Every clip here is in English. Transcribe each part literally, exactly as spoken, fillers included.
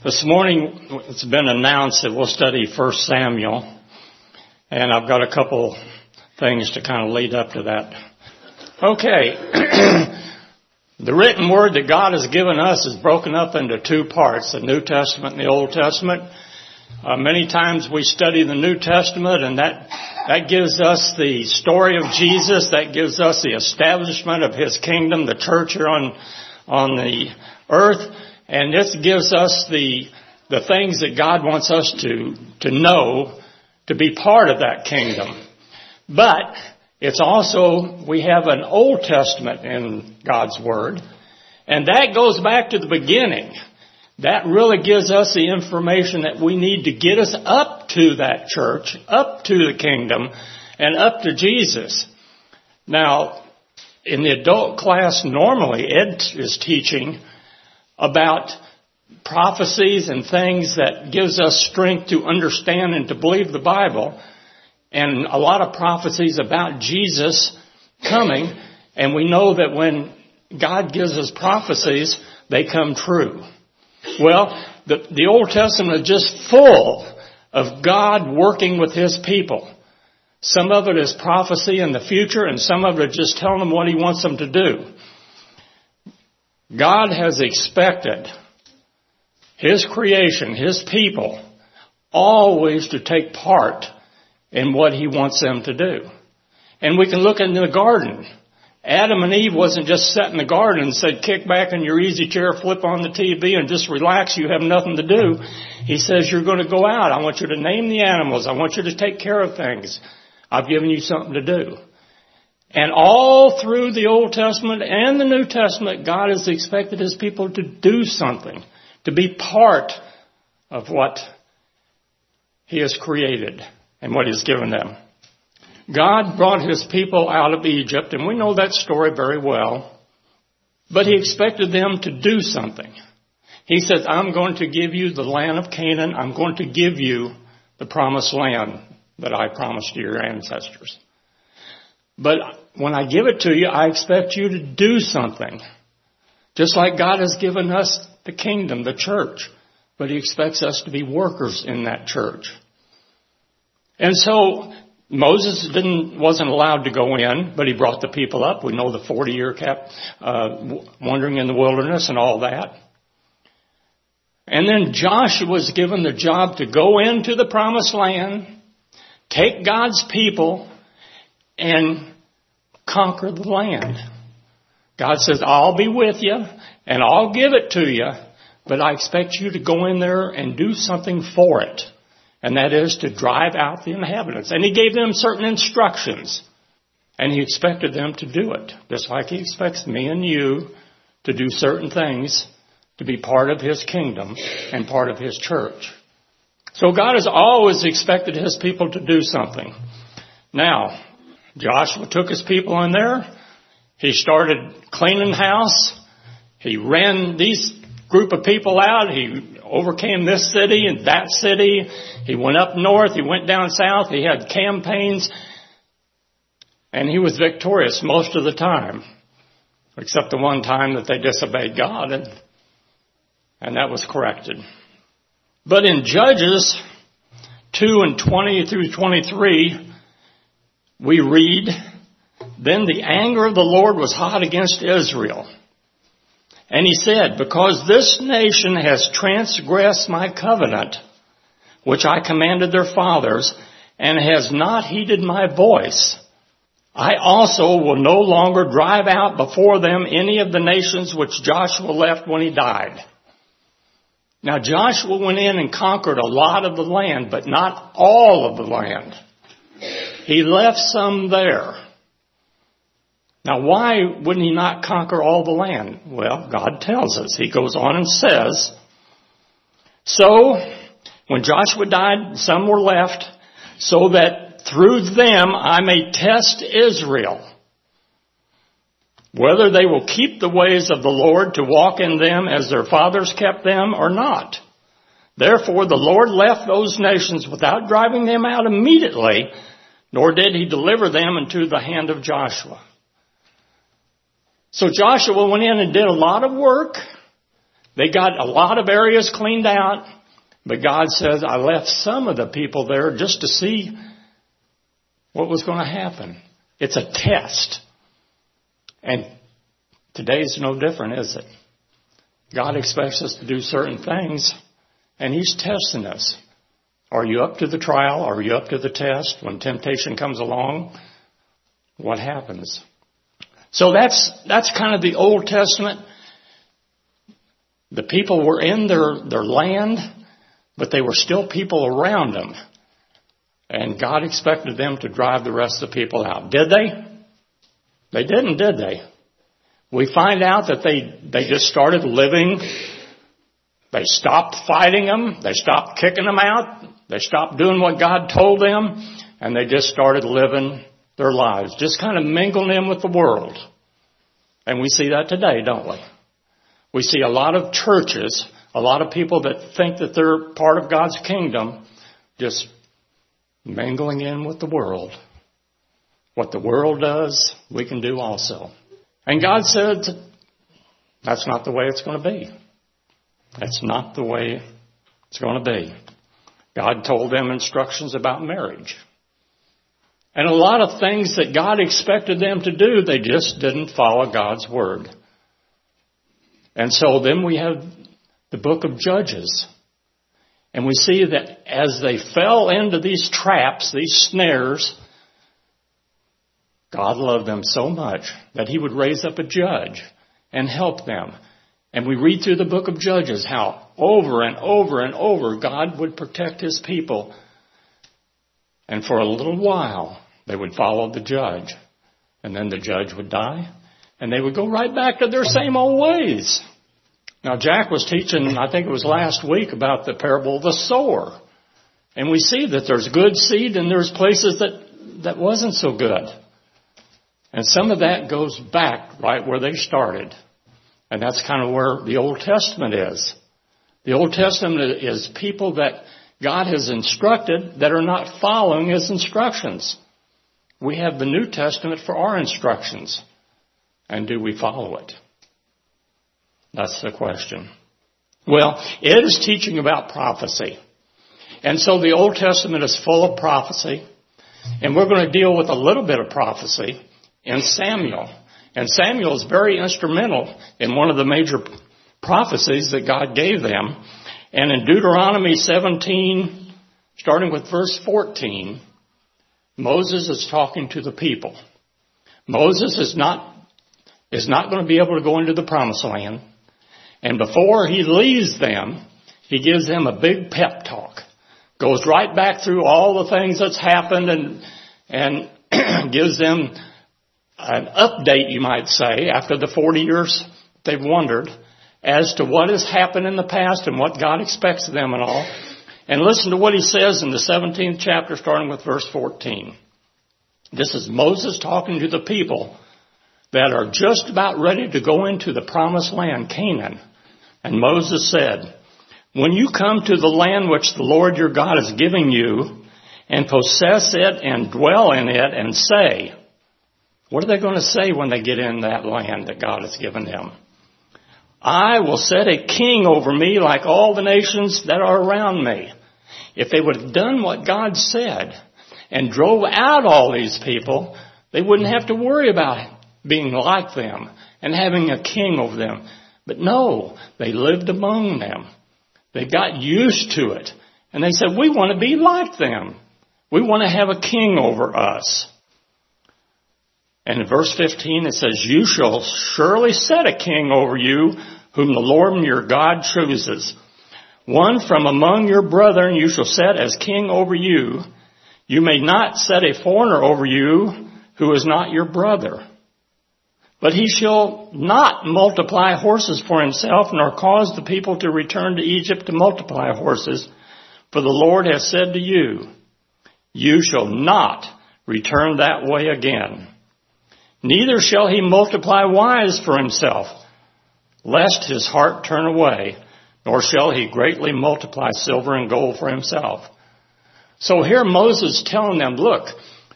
This morning, it's been announced that we'll study First Samuel, and I've got a couple things to kind of lead up to that. Okay, the written word that God has given us is broken up into two parts, the New Testament and the Old Testament. Uh, many times we study the New Testament, and that that gives us the story of Jesus, that gives us the establishment of His kingdom, the church here on on the earth. And this gives us the the things that God wants us to to know, to be part of that kingdom. But it's also, we have an Old Testament in God's Word, and that goes back to the beginning. That really gives us the information that we need to get us up to that church, up to the kingdom, and up to Jesus. Now, in the adult class, normally Ed is teaching about prophecies and things that gives us strength to understand and to believe the Bible, and a lot of prophecies about Jesus coming, and we know that when God gives us prophecies, they come true. Well, the, the Old Testament is just full of God working with His people. Some of it is prophecy in the future, and some of it is just telling them what He wants them to do. God has expected His creation, His people, always to take part in what He wants them to do. And we can look in the garden. Adam and Eve wasn't just sat in the garden and said, kick back in your easy chair, flip on the T V, and just relax. You have nothing to do. He says, you're going to go out. I want you to name the animals. I want you to take care of things. I've given you something to do. And all through the Old Testament and the New Testament, God has expected His people to do something, to be part of what He has created and what He's given them. God brought His people out of Egypt, and we know that story very well, but He expected them to do something. He says, I'm going to give you the land of Canaan. I'm going to give you the promised land that I promised to your ancestors. But when I give it to you, I expect you to do something. Just like God has given us the kingdom, the church. But He expects us to be workers in that church. And so Moses didn't wasn't allowed to go in, but he brought the people up. We know the forty-year cap uh, wandering in the wilderness and all that. And then Joshua was given the job to go into the promised land, take God's people, and conquer the land. God says, I'll be with you, and I'll give it to you, but I expect you to go in there and do something for it. And that is to drive out the inhabitants. And He gave them certain instructions, and He expected them to do it, just like He expects me and you to do certain things to be part of His kingdom and part of His church. So God has always expected His people to do something. Now, Joshua took his people in there. He started cleaning house. He ran these group of people out. He overcame this city and that city. He went up north. He went down south. He had campaigns. And he was victorious most of the time, except the one time that they disobeyed God, and, and that was corrected. But in Judges two and twenty through twenty-three, we read, then the anger of the Lord was hot against Israel. And He said, because this nation has transgressed my covenant, which I commanded their fathers, and has not heeded my voice, I also will no longer drive out before them any of the nations which Joshua left when he died. Now Joshua went in and conquered a lot of the land, but not all of the land. He left some there. Now, why wouldn't He not conquer all the land? Well, God tells us. He goes on and says, so, when Joshua died, some were left, so that through them I may test Israel, whether they will keep the ways of the Lord to walk in them as their fathers kept them or not. Therefore, the Lord left those nations without driving them out immediately, nor did He deliver them into the hand of Joshua. So Joshua went in and did a lot of work They got a lot of areas cleaned out, but God says, I left some of the people there just to see what was going to happen. It's a test. And today's no different, is it? God expects us to do certain things, and He's testing us. Are you up to the trial? Are you up to the test? When temptation comes along, what happens? So that's that's kind of the Old Testament. The people were in their, their land, but they were still people around them. And God expected them to drive the rest of the people out. Did they? They didn't, did they? We find out that they, they just started living. They stopped fighting them. They stopped kicking them out. They stopped doing what God told them. And they just started living their lives, just kind of mingling in with the world. And we see that today, don't we? We see a lot of churches, a lot of people that think that they're part of God's kingdom, just mingling in with the world. What the world does, we can do also. And God said, that's not the way it's going to be. That's not the way it's going to be. God told them instructions about marriage. And a lot of things that God expected them to do, they just didn't follow God's word. And so then we have the book of Judges. And we see that as they fell into these traps, these snares, God loved them so much that He would raise up a judge and help them. And we read through the book of Judges how over and over and over God would protect His people. And for a little while, they would follow the judge. And then the judge would die. And they would go right back to their same old ways. Now, Jack was teaching, I think it was last week, about the parable of the sower. And we see that there's good seed and there's places that, that wasn't so good. And some of that goes back right where they started. And that's kind of where the Old Testament is. The Old Testament is people that God has instructed that are not following His instructions. We have the New Testament for our instructions. And do we follow it? That's the question. Well, it is teaching about prophecy. And so the Old Testament is full of prophecy. And we're going to deal with a little bit of prophecy in Samuel. And Samuel is very instrumental in one of the major prophecies that God gave them. And in Deuteronomy seventeen, starting with verse fourteen, Moses is talking to the people. Moses is not, is not going to be able to go into the promised land. And before he leaves them, he gives them a big pep talk. Goes right back through all the things that's happened and, and gives them an update, you might say, after the forty years they've wandered, as to what has happened in the past and what God expects of them and all. And listen to what he says in the seventeenth chapter, starting with verse fourteen. This is Moses talking to the people that are just about ready to go into the promised land, Canaan. And Moses said, when you come to the land which the Lord your God is giving you, and possess it and dwell in it, and say, what are they going to say when they get in that land that God has given them? I will set a king over me like all the nations that are around me. If they would have done what God said and drove out all these people, they wouldn't have to worry about being like them and having a king over them. But no, they lived among them. They got used to it. And they said, we want to be like them. We want to have a king over us. And in verse fifteen, it says, you shall surely set a king over you, whom the Lord your God chooses. One from among your brethren you shall set as king over you. You may not set a foreigner over you, who is not your brother. But he shall not multiply horses for himself, nor cause the people to return to Egypt to multiply horses. For the Lord has said to you, you shall not return that way again. Neither shall he multiply wives for himself, lest his heart turn away, nor shall he greatly multiply silver and gold for himself. So here Moses telling them, look,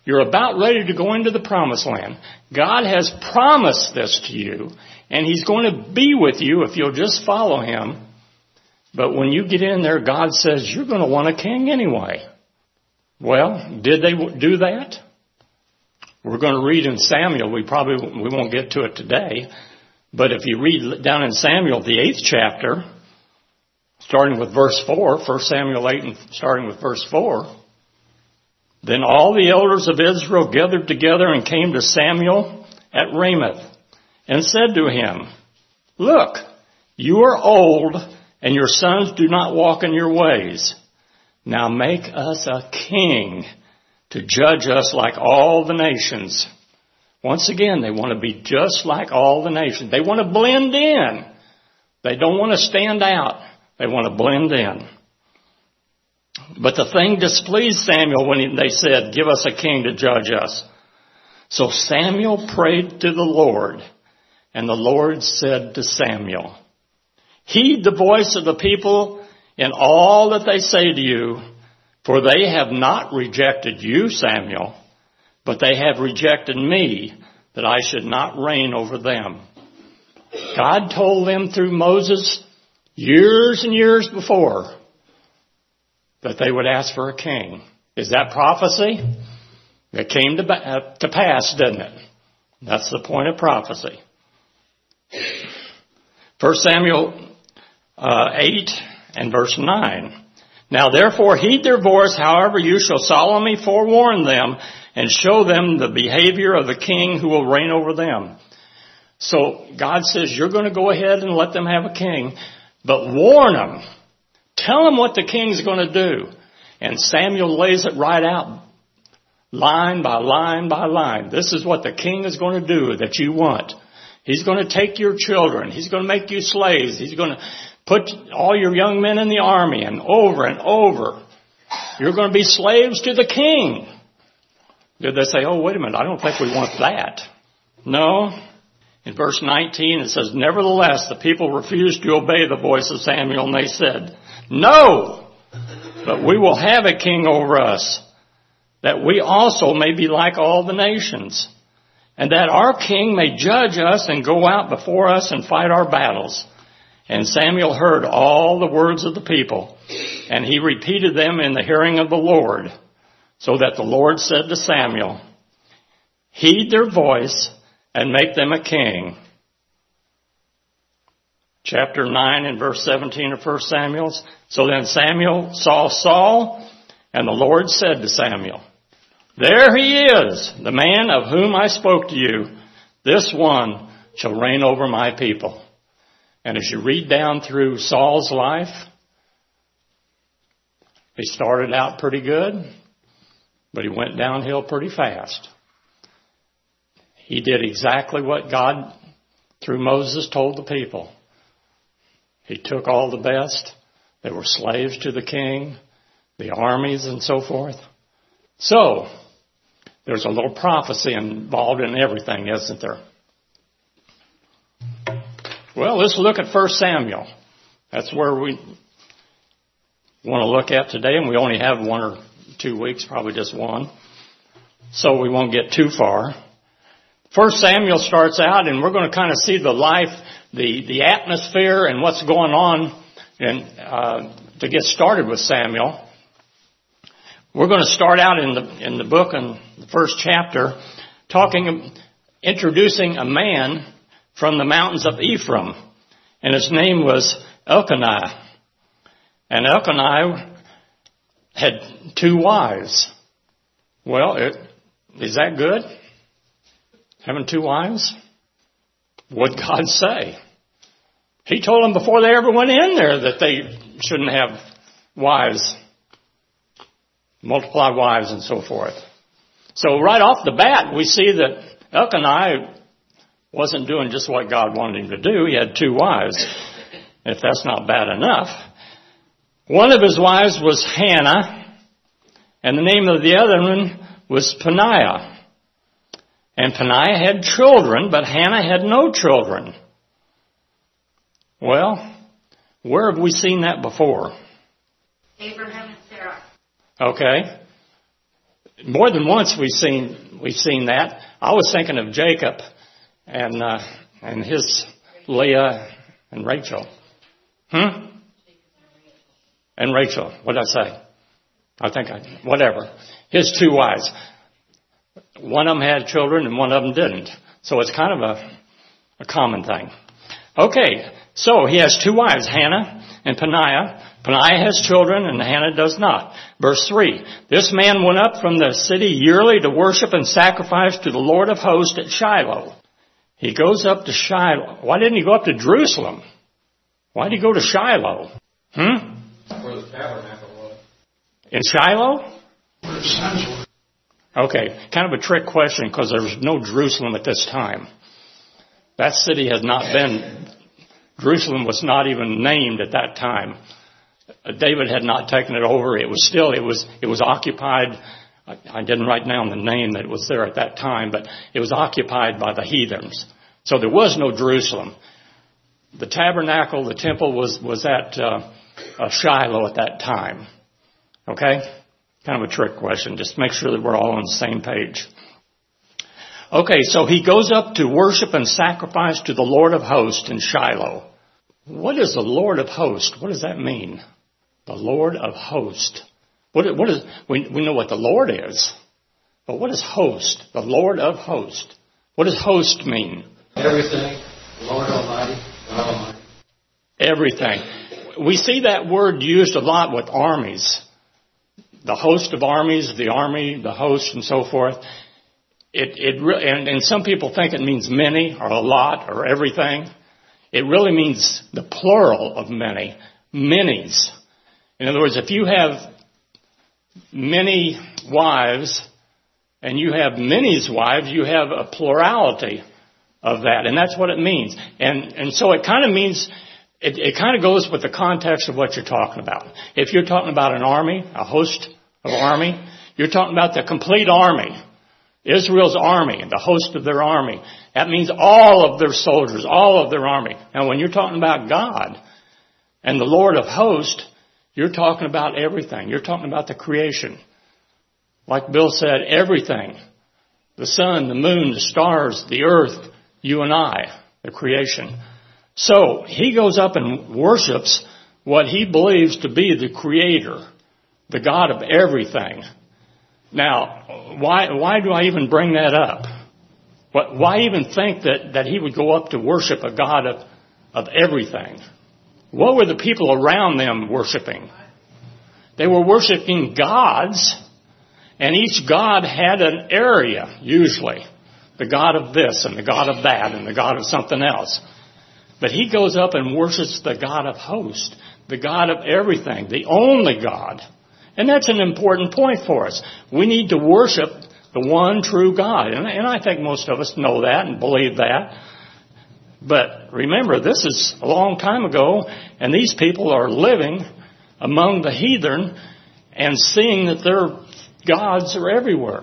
You're about ready to go into the promised land. God has promised this to you, and He's going to be with you if you'll just follow Him. But when you get in there, God says, you're going to want a king anyway. Well, did they do that? We're going to read in Samuel. We probably we won't get to it today. But if you read down in Samuel, the eighth chapter, starting with verse four, First Samuel eight, and starting with verse four, then all the elders of Israel gathered together and came to Samuel at Ramoth and said to him, look, you are old, and your sons do not walk in your ways. Now make us a king to judge us like all the nations. Once again, they want to be just like all the nations. They want to blend in. They don't want to stand out. They want to blend in. But the thing displeased Samuel when they said, give us a king to judge us. So Samuel prayed to the Lord, and the Lord said to Samuel, heed the voice of the people in all that they say to you, for they have not rejected you, Samuel, but they have rejected me, that I should not reign over them. God told them through Moses years and years before that they would ask for a king. Is that prophecy? It came to, uh, to pass, didn't it? That's the point of prophecy. First Samuel uh, eight and verse nine. Now therefore heed their voice, however you shall solemnly forewarn them, and show them the behavior of the king who will reign over them. So God says, you're going to go ahead and let them have a king, but warn them. Tell them what the king's going to do. And Samuel lays it right out, line by line by line. This is what the king is going to do that you want. He's going to take your children. He's going to make you slaves. He's going to put all your young men in the army, and over and over, you're going to be slaves to the king. Did they say, oh, wait a minute, I don't think we want that? No. In verse nineteen, it says, nevertheless, the people refused to obey the voice of Samuel, and they said, no, but we will have a king over us, that we also may be like all the nations, and that our king may judge us and go out before us and fight our battles. And Samuel heard all the words of the people, and he repeated them in the hearing of the Lord, so that the Lord said to Samuel, heed their voice and make them a king. Chapter nine and verse seventeen of First Samuel. So then Samuel saw Saul, and the Lord said to Samuel, there he is, the man of whom I spoke to you. This one shall reign over my people. And as you read down through Saul's life, he started out pretty good, but he went downhill pretty fast. He did exactly what God, through Moses, told the people. He took all the best. They were slaves to the king, the armies, and so forth. So, there's a little prophecy involved in everything, isn't there? Well, let's look at First Samuel. That's where we want to look at today, and we only have one or two weeks, probably just one. So we won't get too far. First Samuel starts out, and we're going to kind of see the life, the, the atmosphere, and what's going on. And uh, to get started with Samuel, we're going to start out in the in the book in the first chapter, talking, introducing a man from the mountains of Ephraim, and his name was Elkanah. And Elkanah had two wives. Well, it, is that good? Having two wives? What'd God say? He told them before they ever went in there that they shouldn't have wives, multiply wives and so forth. So right off the bat, we see that Elkanah wasn't doing just what God wanted him to do. He had two wives, if that's not bad enough. One of his wives was Hannah, and the name of the other one was Peninnah. And Peninnah had children, but Hannah had no children. Well, where have we seen that before? Abraham and Sarah. Okay. more than once we've seen we've seen that. I was thinking of Jacob and uh, and his Leah and Rachel. Hmm? And Rachel. What did I say? I think I, whatever. His two wives. One of them had children and one of them didn't. So it's kind of a, a common thing. Okay, so he has two wives, Hannah and Peninnah. Peninnah has children and Hannah does not. Verse three, this man went up from the city yearly to worship and sacrifice to the Lord of hosts at Shiloh. He goes up to Shiloh. Why didn't he go up to Jerusalem? Why did he go to Shiloh? Hmm? Where the tabernacle was. In Shiloh? Where the sons were. Okay, kind of a trick question because there was no Jerusalem at this time. That city has not been, Jerusalem was not even named at that time. David had not taken it over. It was still, it was, it was occupied. I, I didn't write down the name that was there at that time, but it was occupied by the heathens. So there was no Jerusalem. The tabernacle, the temple was, was at uh, uh, Shiloh at that time. Okay? Kind of a trick question. Just make sure that we're all on the same page. Okay, so he goes up to worship and sacrifice to the Lord of hosts in Shiloh. What is the Lord of hosts? What does that mean? The Lord of hosts. What, what is, we, we know what the Lord is, but what is host? The Lord of hosts. What does host mean? Everything. Lord Almighty. God Almighty. Everything. We see that word used a lot with armies. The host of armies, the army, the host, and so forth. It, it re- and, and some people think it means many or a lot or everything. It really means the plural of many, many's. In other words, if you have many wives and you have many's wives, you have a plurality of that, and that's what it means. And and so it kind of means, it, it kind of goes with the context of what you're talking about. If you're talking about an army, a host of army, you're talking about the complete army. Israel's army, the host of their army. That means all of their soldiers, all of their army. Now, when you're talking about God and the Lord of hosts, you're talking about everything. You're talking about the creation. Like Bill said, everything. The sun, the moon, the stars, the earth, you and I, the creation. So, he goes up and worships what he believes to be the creator, the God of everything. Now, why why do I even bring that up? What, why even think that, that he would go up to worship a God of, of everything? What were the people around them worshiping? They were worshiping gods, and each god had an area, usually. The god of this, and the god of that, and the god of something else. But he goes up and worships the God of hosts, the God of everything, the only God. And that's an important point for us. We need to worship the one true God. And, and I think most of us know that and believe that. But remember, this is a long time ago, and these people are living among the heathen and seeing that their gods are everywhere.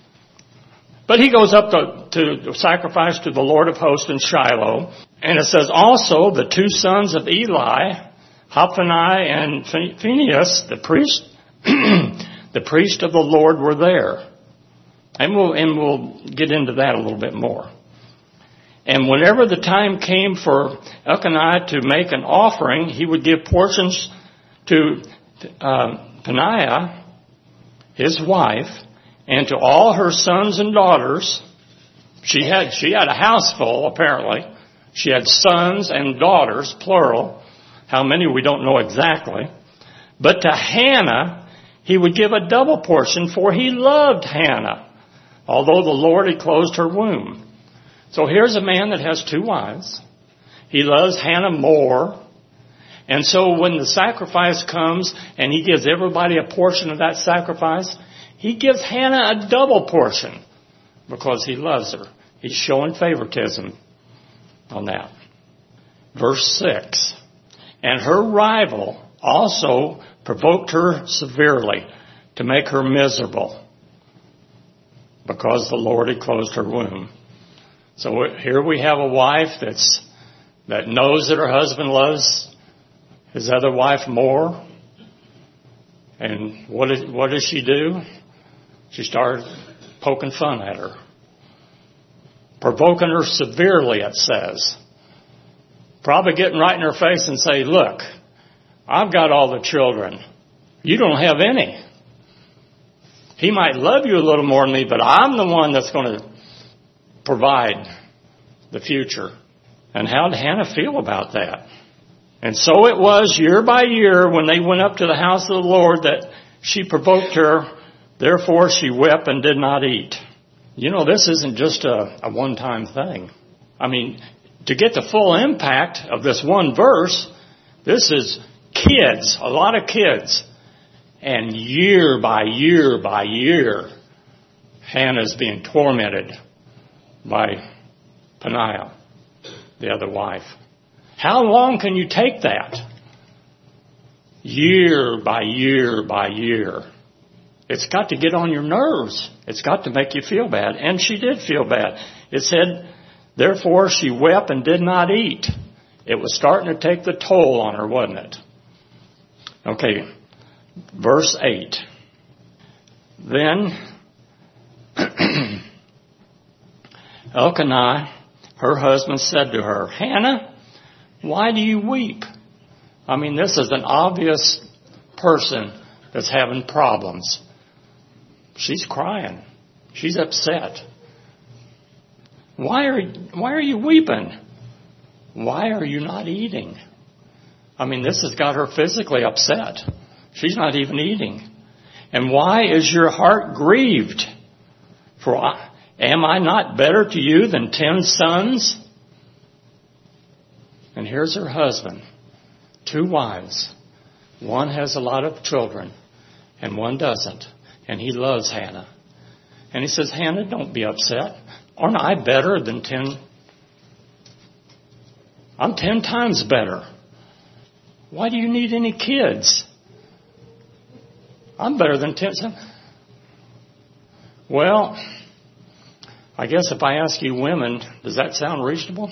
But he goes up to, to sacrifice to the Lord of hosts in Shiloh. And it says, also the two sons of Eli, Hophni and Phinehas, the priest, the priest of the Lord, were there. And we'll, and we'll get into that a little bit more. And whenever the time came for Elkanah to make an offering, he would give portions to uh, Peninnah, his wife, and to all her sons and daughters. She had, she had a house full, apparently. She had sons and daughters, plural. How many we don't know exactly. But to Hannah, he would give a double portion, for he loved Hannah, although the Lord had closed her womb. So here's a man that has two wives. He loves Hannah more. And so when the sacrifice comes and he gives everybody a portion of that sacrifice, he gives Hannah a double portion because he loves her. He's showing favoritism on that. Verse six. And her rival also provoked her severely to make her miserable because the Lord had closed her womb. So here we have a wife that's that knows that her husband loves his other wife more. And what, is, what does she do? She started poking fun at her. Provoking her severely, it says. Probably getting right in her face and say, look, I've got all the children. You don't have any. He might love you a little more than me, but I'm the one that's going to provide the future. And how did Hannah feel about that? And so it was year by year when they went up to the house of the Lord that she provoked her. Therefore she wept and did not eat. You know, this isn't just a, a one-time thing. I mean, to get the full impact of this one verse, this is kids, a lot of kids. And year by year by year, Hannah's being tormented by Peninnah, the other wife. How long can you take that? Year by year by year. It's got to get on your nerves. It's got to make you feel bad. And she did feel bad. It said, therefore she wept and did not eat. It was starting to take the toll on her, wasn't it? Okay, verse eight. Then Elkanah, her husband, said to her, Hannah, why do you weep? I mean, this is an obvious person that's having problems. She's crying. She's upset. Why are, why are you weeping? Why are you not eating? I mean, this has got her physically upset. She's not even eating. And why is your heart grieved? For I, am I not better to you than ten sons? And here's her husband. Two wives. One has a lot of children and one doesn't. And he loves Hannah. And he says, Hannah, don't be upset. Aren't I better than ten? I'm ten times better. Why do you need any kids? I'm better than ten. Well, I guess if I ask you women, does that sound reasonable?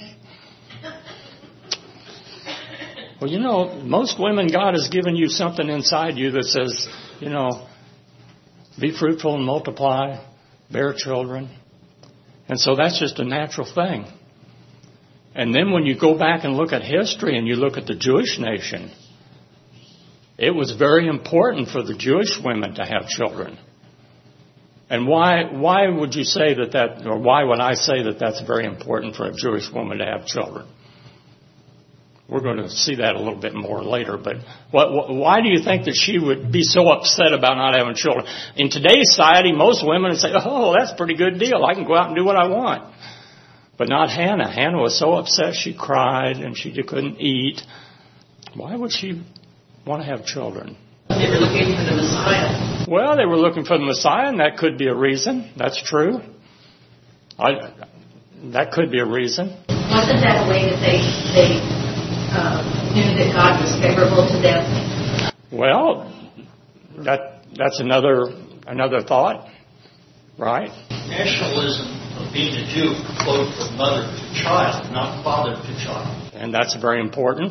Well, you know, most women, God has given you something inside you that says, you know, be fruitful and multiply, bear children. And so that's just a natural thing. And then when you go back and look at history and you look at the Jewish nation, it was very important for the Jewish women to have children. And why why would you say that that, or why would I say that that's very important for a Jewish woman to have children? We're going to see that a little bit more later. But what, what, why do you think that she would be so upset about not having children? In today's society, most women would say, oh, that's a pretty good deal. I can go out and do what I want. But not Hannah. Hannah was so upset she cried and she couldn't eat. Why would she want to have children? They were looking for the Messiah. Well, they were looking for the Messiah, and that could be a reason. That's true. I, that could be a reason. Wasn't that a way that they... they Uh, knew that God was favorable to them? Well, that that's another another thought, right? Nationalism of being a Jew flowed from mother to child, not father to child. And that's very important.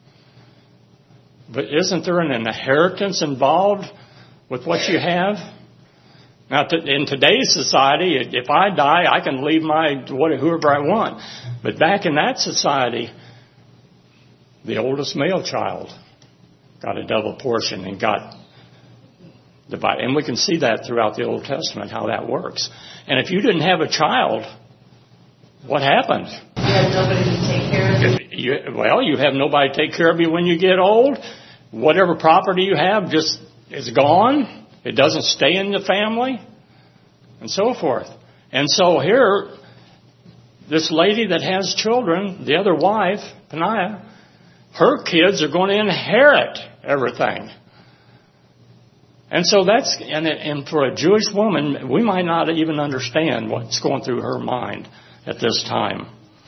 But isn't there an inheritance involved with what you have? Now, to, in today's society, if I die, I can leave my whoever I want. But back in that society, the oldest male child got a double portion and got divided. And we can see that throughout the Old Testament, how that works. And if you didn't have a child, what happened? You had nobody to take care of you. you. Well, you have nobody to take care of you when you get old. Whatever property you have just is gone. It doesn't stay in the family, and so forth. And so here, this lady that has children, the other wife, Peninnah, her kids are going to inherit everything. And so that's, and, and for a Jewish woman, we might not even understand what's going through her mind at this time.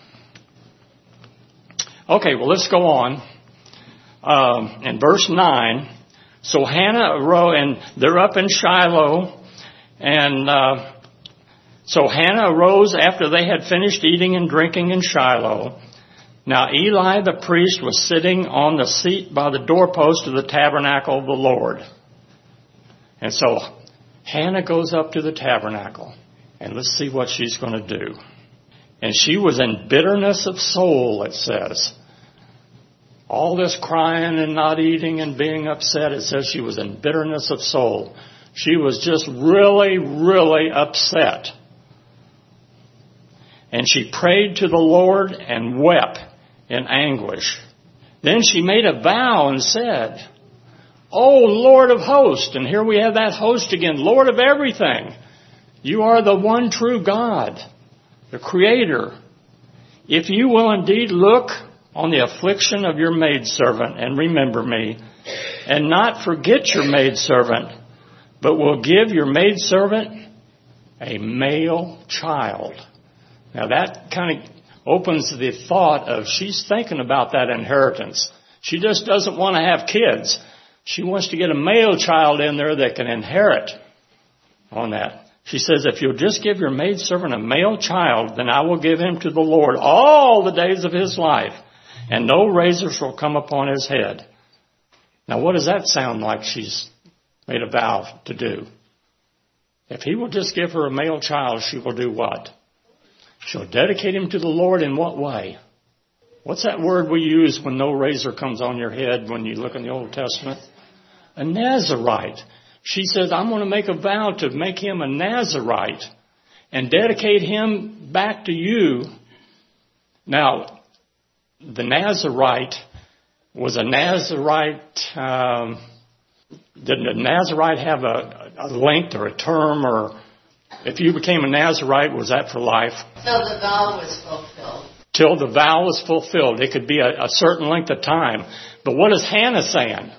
Okay, well, let's go on. Um, in verse nine, so Hannah arose, and they're up in Shiloh, and uh, so Hannah arose after they had finished eating and drinking in Shiloh. Now Eli the priest was sitting on the seat by the doorpost of the tabernacle of the Lord. And so Hannah goes up to the tabernacle, and let's see what she's going to do. And she was in bitterness of soul, it says. All this crying and not eating and being upset, it says she was in bitterness of soul. She was just really, really upset. And she prayed to the Lord and wept in anguish. Then she made a vow and said, "O Lord of hosts," and here we have that host again, Lord of everything. You are the one true God, the Creator. If you will indeed look on the affliction of your maidservant and remember me, and not forget your maidservant, but will give your maidservant a male child. Now that kind of opens the thought of she's thinking about that inheritance. She just doesn't want to have kids. She wants to get a male child in there that can inherit on that. She says, if you'll just give your maidservant a male child, then I will give him to the Lord all the days of his life, and no razor shall come upon his head. Now what does that sound like she's made a vow to do? If he will just give her a male child, she will do what? She'll dedicate him to the Lord in what way? What's that word we use when no razor comes on your head when you look in the Old Testament? A Nazirite. She says, I'm going to make a vow to make him a Nazirite and dedicate him back to you. Now, the Nazirite was a Nazirite. Um, did a Nazirite have a, a length or a term, or if you became a Nazirite, was that for life? Till the vow was fulfilled. Till the vow was fulfilled. It could be a, a certain length of time. But what is Hannah saying?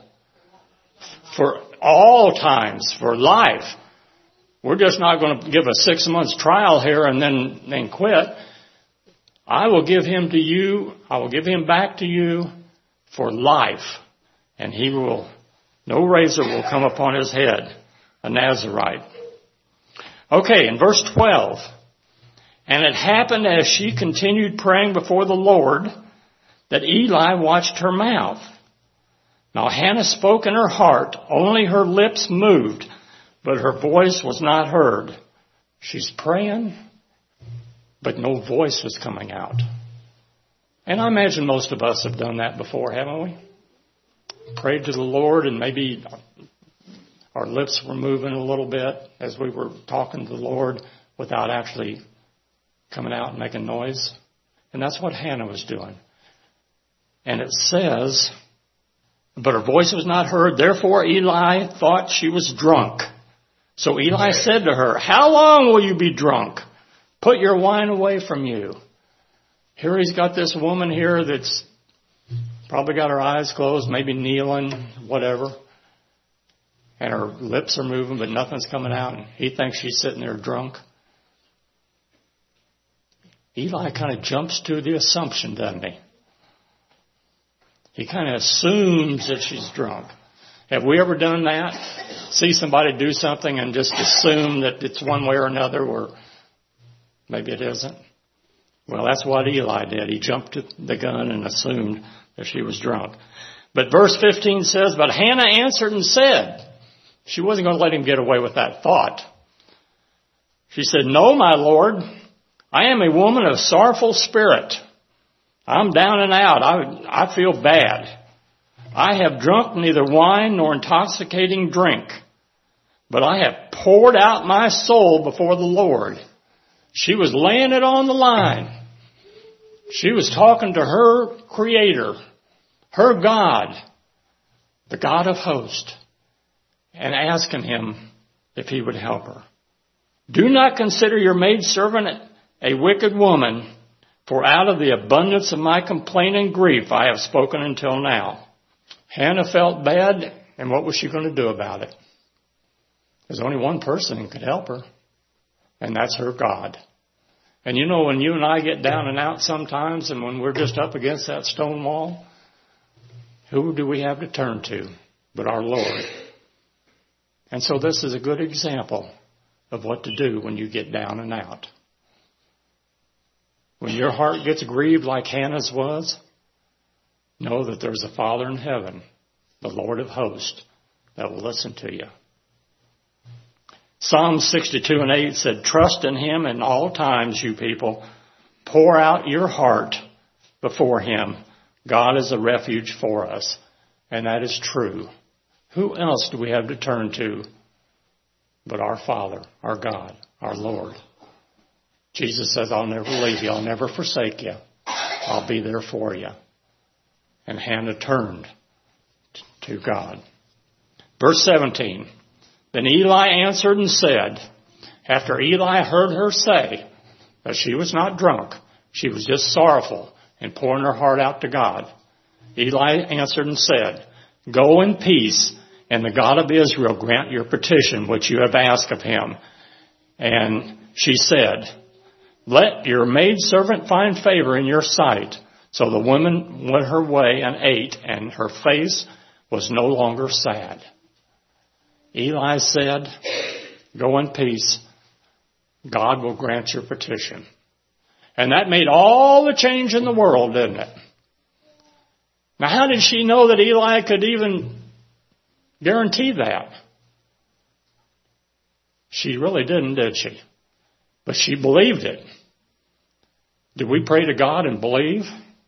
For all times, for life. We're just not going to give a six months trial here and then, then quit. I will give him to you. I will give him back to you for life. And he will, no razor will come upon his head. A Nazirite. Okay, in verse twelve. And it happened as she continued praying before the Lord that Eli watched her mouth. Now Hannah spoke in her heart, only her lips moved, but her voice was not heard. She's praying, but no voice was coming out. And I imagine most of us have done that before, haven't we? Prayed to the Lord and maybe our lips were moving a little bit as we were talking to the Lord without actually coming out and making noise. And that's what Hannah was doing. And it says, but her voice was not heard. Therefore Eli thought she was drunk. So Eli said to her, how long will you be drunk? Put your wine away from you. Here he's got this woman here that's probably got her eyes closed, maybe kneeling, whatever. And her lips are moving, but nothing's coming out. And he thinks she's sitting there drunk. Eli kind of jumps to the assumption, doesn't he? He kind of assumes that she's drunk. Have we ever done that? See somebody do something and just assume that it's one way or another, or maybe it isn't? Well, that's what Eli did. He jumped to the gun and assumed that she was drunk. But verse fifteen says, but Hannah answered and said, she wasn't going to let him get away with that thought. She said, no, my Lord, I am a woman of sorrowful spirit. I'm down and out. I, I feel bad. I have drunk neither wine nor intoxicating drink, but I have poured out my soul before the Lord. She was laying it on the line. She was talking to her Creator, her God, the God of hosts, and asking him if he would help her. Do not consider your maidservant a wicked woman, for out of the abundance of my complaint and grief I have spoken until now. Hannah felt bad, and what was she going to do about it? There's only one person who could help her, and that's her God. And you know, when you and I get down and out sometimes, and when we're just up against that stone wall, who do we have to turn to but our Lord? And so this is a good example of what to do when you get down and out. When your heart gets grieved like Hannah's was, know that there's a Father in heaven, the Lord of hosts, that will listen to you. Psalm sixty-two and eight said, trust in him in all times, you people. Pour out your heart before him. God is a refuge for us. And that is true. Who else do we have to turn to but our Father, our God, our Lord? Jesus says, I'll never leave you. I'll never forsake you. I'll be there for you. And Hannah turned to God. Verse seventeen. Then Eli answered and said, after Eli heard her say that she was not drunk, she was just sorrowful and pouring her heart out to God, Eli answered and said, go in peace, and the God of Israel grant your petition which you have asked of him. And she said, let your maidservant find favor in your sight. So the woman went her way and ate, and her face was no longer sad. Eli said, go in peace. God will grant your petition. And that made all the change in the world, didn't it? Now, how did she know that Eli could even guarantee that? She really didn't, did she? But she believed it. Did we pray to God and believe?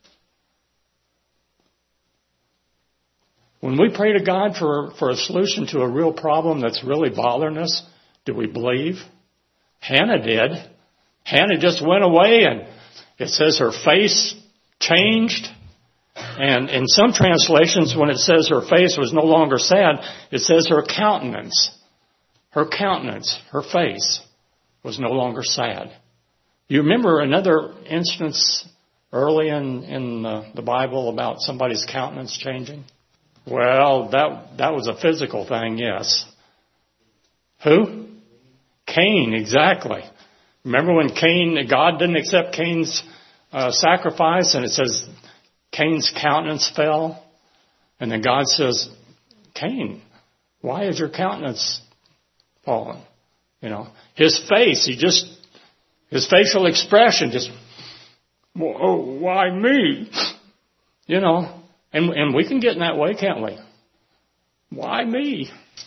When we pray to God for, for a solution to a real problem that's really bothering us, do we believe? Hannah did. Hannah just went away, and it says her face changed. And in some translations, when it says her face was no longer sad, it says her countenance, her countenance, her face was no longer sad. You remember another instance early in, in uh, the Bible about somebody's countenance changing? Well, that that was a physical thing, yes. Who? Cain, exactly. Remember when Cain, God didn't accept Cain's uh, sacrifice, and it says Cain's countenance fell? And then God says, Cain, why is your countenance fallen? You know, his face, he just, his facial expression just, oh, why me? You know, and, and we can get in that way, can't we? Why me?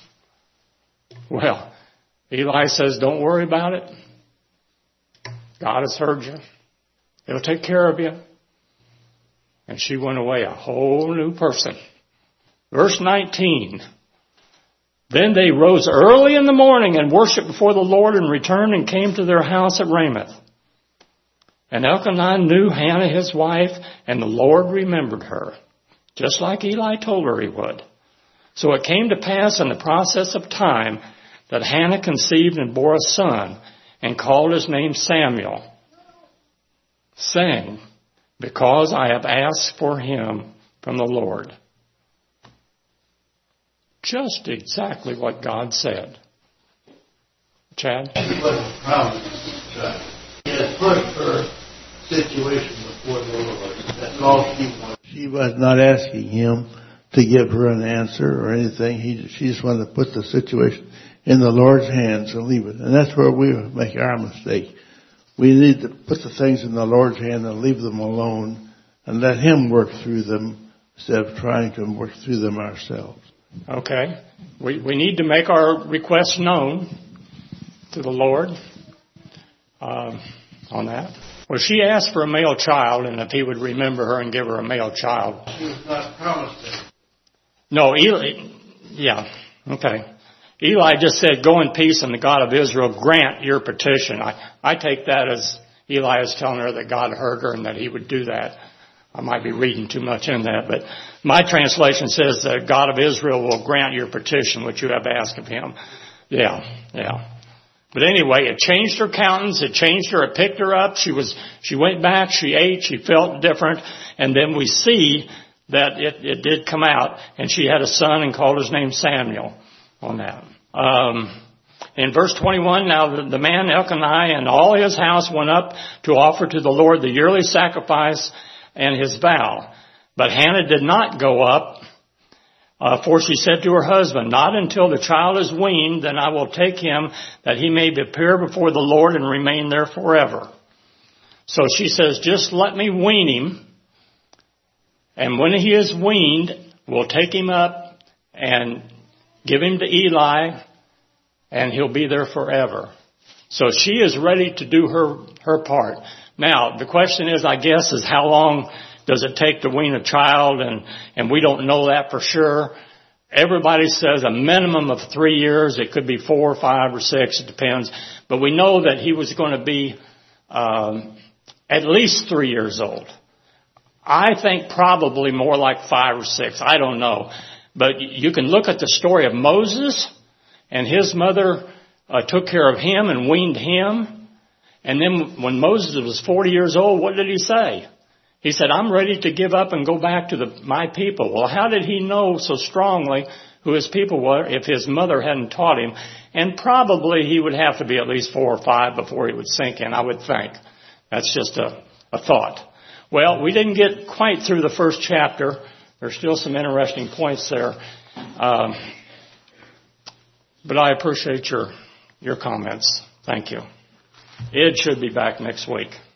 Well, Eli says, don't worry about it. God has heard you. He'll take care of you. And she went away a whole new person. Verse nineteen. Then they rose early in the morning and worshipped before the Lord and returned and came to their house at Ramoth. And Elkanah knew Hannah his wife, and the Lord remembered her, just like Eli told her he would. So it came to pass in the process of time that Hannah conceived and bore a son and called his name Samuel, saying, because I have asked for him from the Lord. Just exactly what God said. Chad? She wasn't promised child. He had put her situation before the Lord. That's all she wanted. She was not asking him to give her an answer or anything. He, she just wanted to put the situation in the Lord's hands and leave it. And that's where we make our mistake. We need to put the things in the Lord's hand and leave them alone and let him work through them instead of trying to work through them ourselves. Okay. We we need to make our requests known to the Lord um, on that. Well, she asked for a male child, and if he would remember her and give her a male child. She was not promised it. No, Eli, yeah, okay. Eli just said, go in peace, and the God of Israel grant your petition. I, I take that as Eli is telling her that God heard her and that he would do that. I might be reading too much in that, but my translation says the God of Israel will grant your petition, which you have asked of him. Yeah, yeah. But anyway, it changed her countenance, it changed her, it picked her up, she was, she went back, she ate, she felt different, and then we see that it, it did come out, and she had a son and called his name Samuel on that. Um, in verse twenty-one, now the, the man Elkanah and all his house went up to offer to the Lord the yearly sacrifice and his vow. But Hannah did not go up, uh, for she said to her husband, not until the child is weaned, then I will take him, that he may appear before the Lord and remain there forever. So she says, just let me wean him, and when he is weaned, we'll take him up and give him to Eli, and he'll be there forever. So she is ready to do her, her part. Now, the question is, I guess, is how long does it take to wean a child? And, and we don't know that for sure. Everybody says a minimum of three years. It could be four or five or six. It depends. But we know that he was going to be um, at least three years old. I think probably more like five or six. I don't know. But you can look at the story of Moses, and his mother uh, took care of him and weaned him. And then when Moses was forty years old, what did he say? He said, I'm ready to give up and go back to the, my people. Well, how did he know so strongly who his people were if his mother hadn't taught him? And probably he would have to be at least four or five before he would sink in, I would think. That's just a, a thought. Well, we didn't get quite through the first chapter. There's still some interesting points there. Um, but I appreciate your, your comments. Thank you. Ed should be back next week.